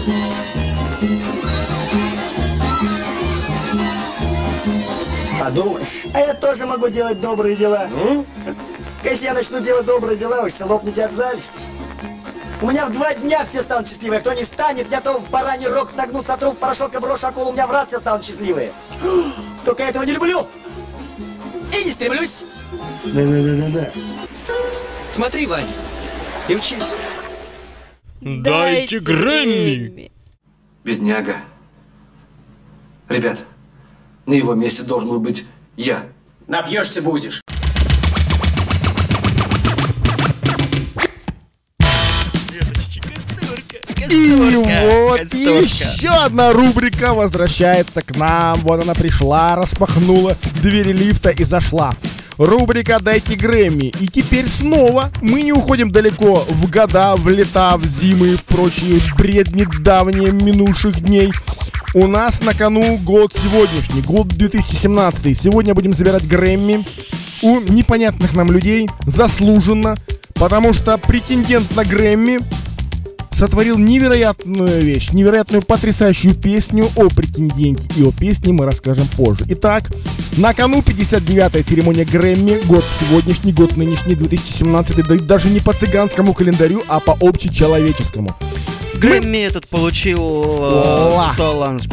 Подумаешь, а я тоже могу делать добрые дела. Если я начну делать добрые дела, уж все лопнете от зависти. У меня в 2 дня все станут счастливые. Кто не станет, я то в бараний рог согну, сотру в порошок и брошу акулу. У меня в раз все станут счастливые. Только я этого не люблю. И не стремлюсь. Да. Смотри, Вань, и учись. Дайте Грэмми. Бедняга. Ребят, на его месте должен был быть я. Напьешься будешь. И вот еще одна рубрика возвращается к нам. Вот она пришла, распахнула двери лифта и зашла. Рубрика «Дайте Грэмми». И теперь снова мы не уходим далеко в года, в лета, в зимы и прочие бредни давние минувших дней. У нас на кону год сегодняшний, год 2017. Сегодня будем забирать Грэмми у непонятных нам людей, заслуженно, потому что претендент на Грэмми сотворил невероятную вещь, невероятную потрясающую песню о претенденте. И о песне мы расскажем позже. Итак, на кону 59-я церемония Грэмми. Год сегодняшний, год нынешний, 2017. Да даже не по цыганскому календарю, а по общечеловеческому. Грэмми этот получил Соланж,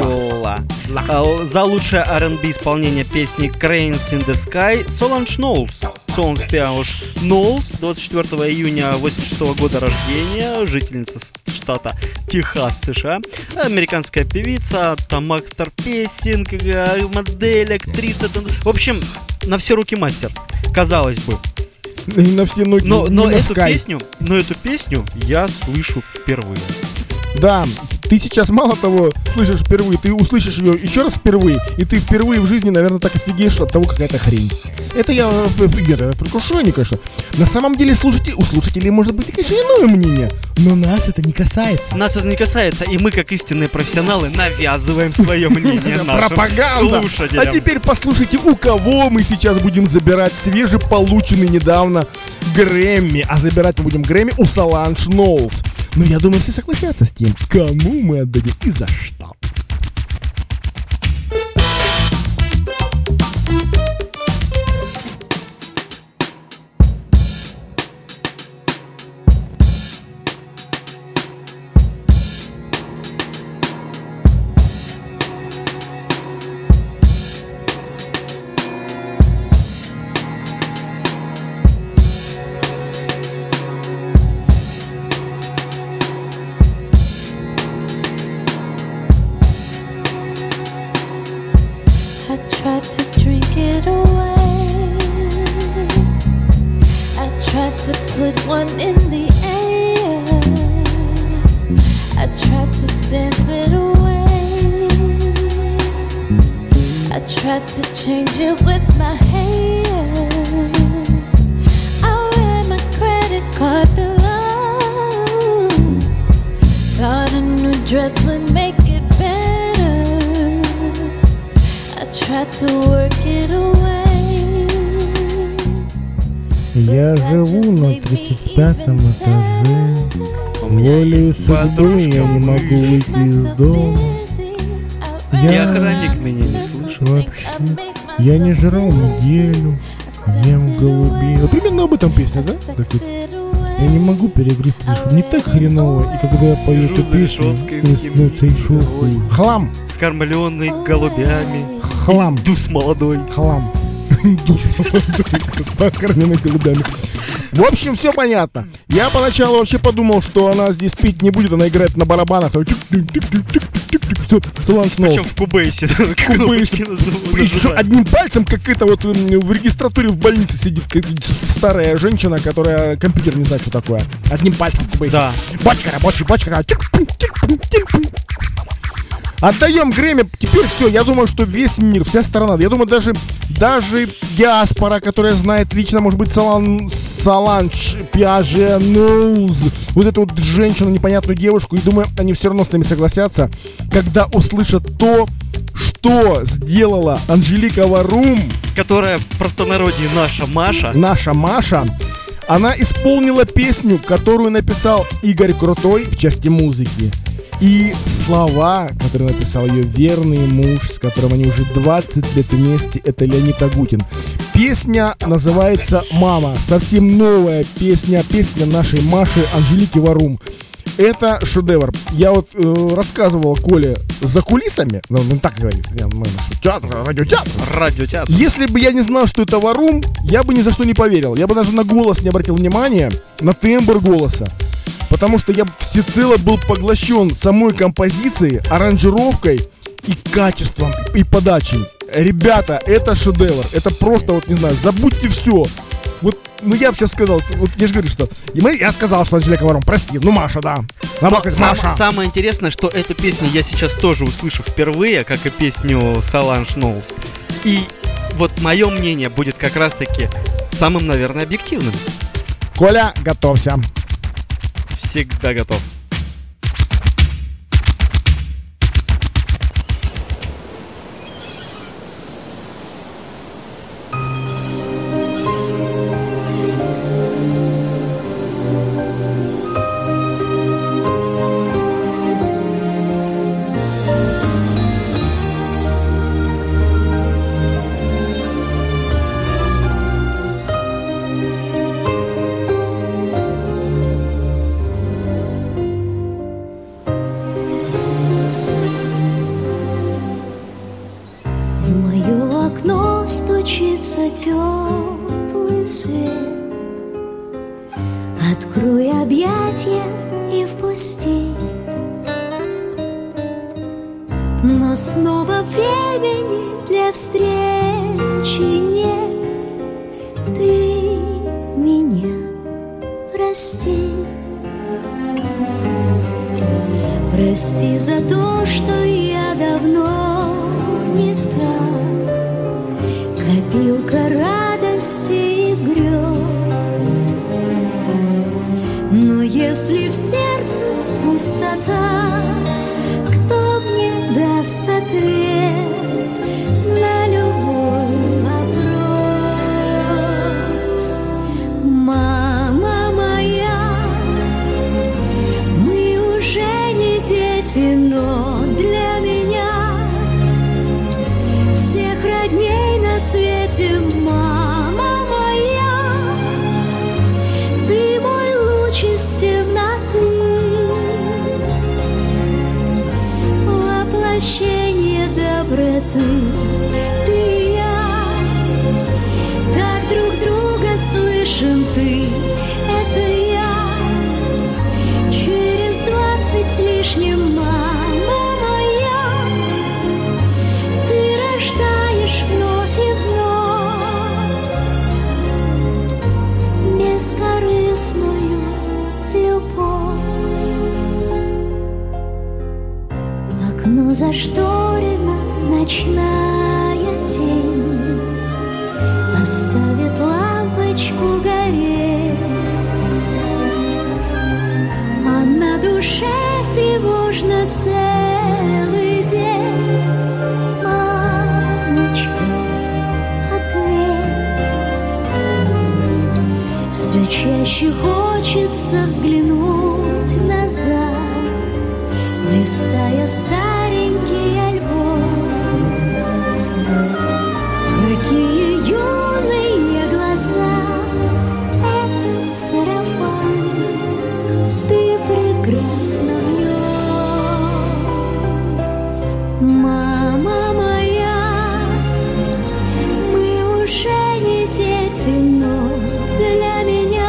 за лучшее R&B исполнение песни Cranes in the Sky Соланж Ноулс. Соланж Ноулс, 24 июня 86 года рождения, жительница штата Техас, США, американская певица, там автор песен, модель, актриса, в общем, на все руки мастер, казалось бы. И на все ноги. Но эту песню я слышу впервые. Да, ты сейчас мало того слышишь впервые, ты услышишь ее еще раз впервые, и ты впервые в жизни, наверное, так офигеешь от того, какая-то хрень. Это я предвкушение, конечно. На самом деле, у слушателей может быть, конечно, иное мнение, но нас это не касается. Нас это не касается, и мы, как истинные профессионалы, навязываем свое мнение нашим слушателям. А теперь послушайте, у кого мы сейчас будем забирать свежеполученный недавно Грэмми. А забирать мы будем Грэмми у Соланж Ноулс. Но я думаю, все согласятся с тем, кому мы отдадим и за что. Tried to drink it away. I tried to put one in the air. I tried to dance it away. I tried to change it with my hair. I wear my credit card below. Thought a new dress would make it better. Try to work it away. Я живу на 35-м этаже. Волею судьбы я не могу выйти из дома. И охранник меня не слышит. Вообще, я не жрал неделю. Ем голубей. Вот именно об этом песня, да? Так вот, я не могу перегрызть душу. Мне так хреново. И когда я пою эту песню, становится еще хуже. Хлам! Вскормленный голубями. Хлам. Индус молодой. Хлам. Индус молодой. С покормленными голубями. В общем, все понятно. Я поначалу вообще подумал, что она здесь петь не будет, она играет на барабанах. Соланж Ноулс. Причем в кубейсе. Причем одним пальцем, как это вот в регистратуре в больнице сидит старая женщина, которая компьютер не знает, что такое. Одним пальцем в кубейсе. Да. Бочка. Отдаем Грэмми. Теперь все. Я думаю, что весь мир, вся страна, я думаю, даже диаспора, которая знает лично, может быть, Соланж Пиаже Ноулс, вот эту вот женщину, непонятную девушку, и думаю, они все равно с нами согласятся, когда услышат то, что сделала Анжелика Варум, которая в простонародье наша Маша. Наша Маша. Она исполнила песню, которую написал Игорь Крутой в части музыки. И слова, которые написал ее верный муж, с которым они уже 20 лет вместе, это Леонид Агутин. Песня называется «Мама». Совсем новая песня нашей Маши Анжелики Варум. Это шедевр. Я вот рассказывал Коле за кулисами, он так говорит, радиотеатр. Если бы я не знал, что это Варум, я бы ни за что не поверил. Я бы даже на голос не обратил внимания, на тембр голоса. Потому что я всецело был поглощен самой композицией, аранжировкой и качеством, и подачей. Ребята, это шедевр. Это просто, вот не знаю, забудьте все. Вот, ну я бы сейчас сказал, вот я же говорю, что... Я сказал, что Анжелика Варум, прости, Маша, да. Маша. Самое интересное, что эту песню я сейчас тоже услышу впервые, как и песню Solange Knowles. И вот мое мнение будет как раз-таки самым, наверное, объективным. Коля, готовься. Всегда готов. Теплый свет, открой объятия и впусти. Но снова времени для встречи нет. Ты меня прости. Прости за то, что я давно не та копилка радости и грез. Но если в сердце пустота, кто мне даст ответ на любой вопрос? Мама моя, мы уже не дети, но для меня всех родней на свете, мама моя, ты мой луч из темноты, воплощение доброты. Ты и я так друг друга слышим, ты — это я. Через 20 с лишним, мама моя, ты рождаешь вновь и вновь бескорыстную любовь. Окно зашторено, ночная тень оставит лампочку гореть, а на душе тревожно целый день. Мамочка, ответь. Все чаще хочется взглянуть назад, листая старенький альбом. Какие юные глаза, этот сарафан, ты прекрасна в нем. Мама моя, мы уже не дети, но для меня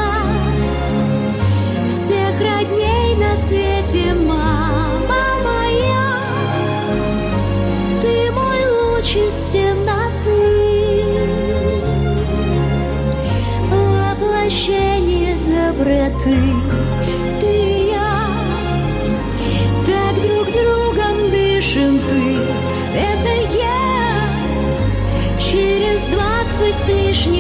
всех родней на свете, мама моя, ты мой луч из темноты, воплощение доброты. Ты и я так друг другом дышим, ты — это я. Через 20 с лишним